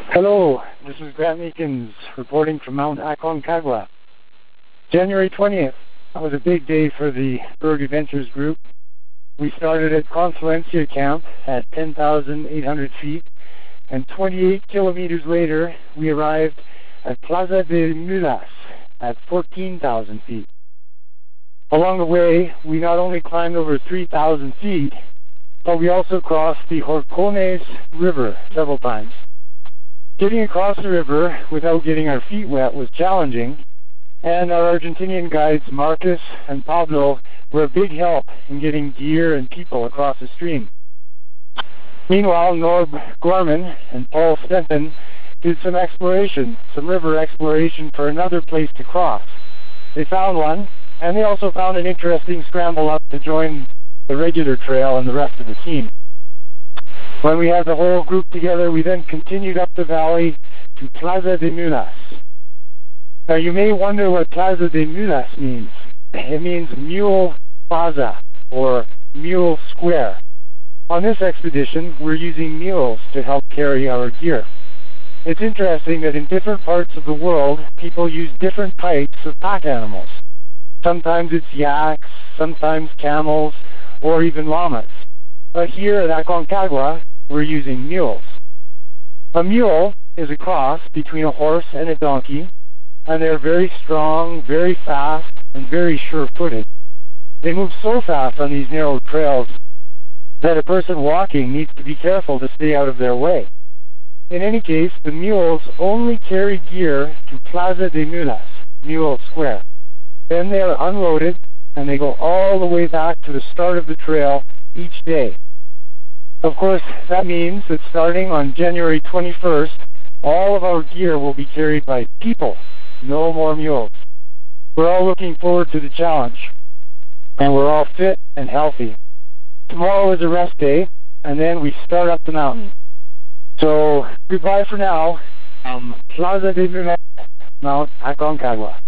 Hello, this is Grant Meekins reporting from Mount Aconcagua. January 20th was a big day for the Berg Adventures group. We started at Confluencia Camp at 10,800 feet, and 28 kilometers later, we arrived at Plaza de Mulas at 14,000 feet. Along the way, we not only climbed over 3,000 feet, but we also crossed the Horcones River several times. Getting across the river without getting our feet wet was challenging, and our Argentinian guides Marcus and Pablo were a big help in getting gear and people across the stream. Meanwhile, Norb Gorman and Paul Stenton did some river exploration for another place to cross. They found one, and they also found an interesting scramble up to join the regular trail and the rest of the team. When we had the whole group together, we then continued up the valley to Plaza de Mulas. Now you may wonder what Plaza de Mulas means. It means Mule Plaza, or Mule Square. On this expedition, we're using mules to help carry our gear. It's interesting that in different parts of the world, people use different types of pack animals. Sometimes it's yaks, sometimes camels, or even llamas. But here at Aconcagua, we're using mules. A mule is a cross between a horse and a donkey, and they're very strong, very fast, and very sure-footed. They move so fast on these narrow trails that a person walking needs to be careful to stay out of their way. In any case, the mules only carry gear to Plaza de Mulas, Mule Square. Then they are unloaded, and they go all the way back to the start of the trail each day. Of course, that means that starting on January 21st, all of our gear will be carried by people, no more mules. We're all looking forward to the challenge, and we're all fit and healthy. Tomorrow is a rest day, and then we start up the mountain. So, goodbye for now. Plaza de Mulas, Mount Aconcagua.